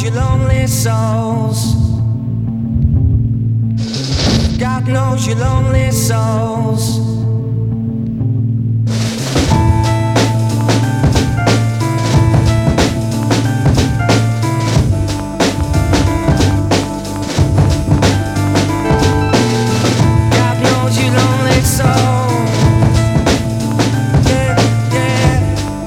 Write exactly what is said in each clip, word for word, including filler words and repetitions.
you lonely souls. God knows you lonely souls. God knows you lonely souls. Yeah, yeah.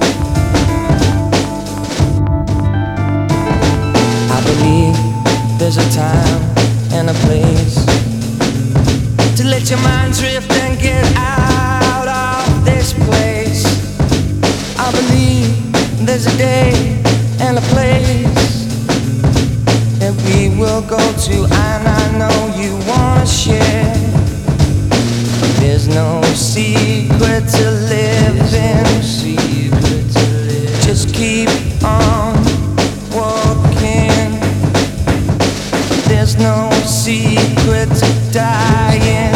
I believe there's a time and a place to let your mind drift and get out of this place. I believe there's a day and a place that we will go to, and I know you wanna share. There's no secret to living. Just keep on walking. There's no secret to dying.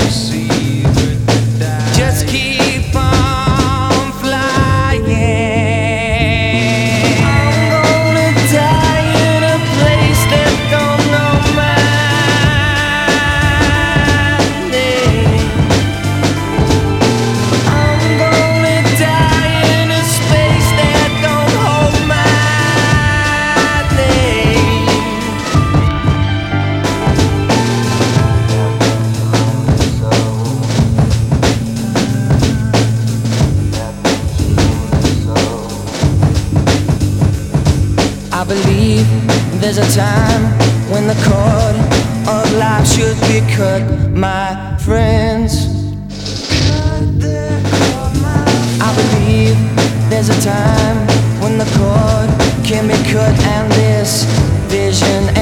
Just keep on flying. I'm gonna die in a place that don't know my name. I'm gonna die in a space that don't hold my name. I believe there's a time when the cord of life should be cut, my friends. I believe there's a time when the cord can be cut, and this vision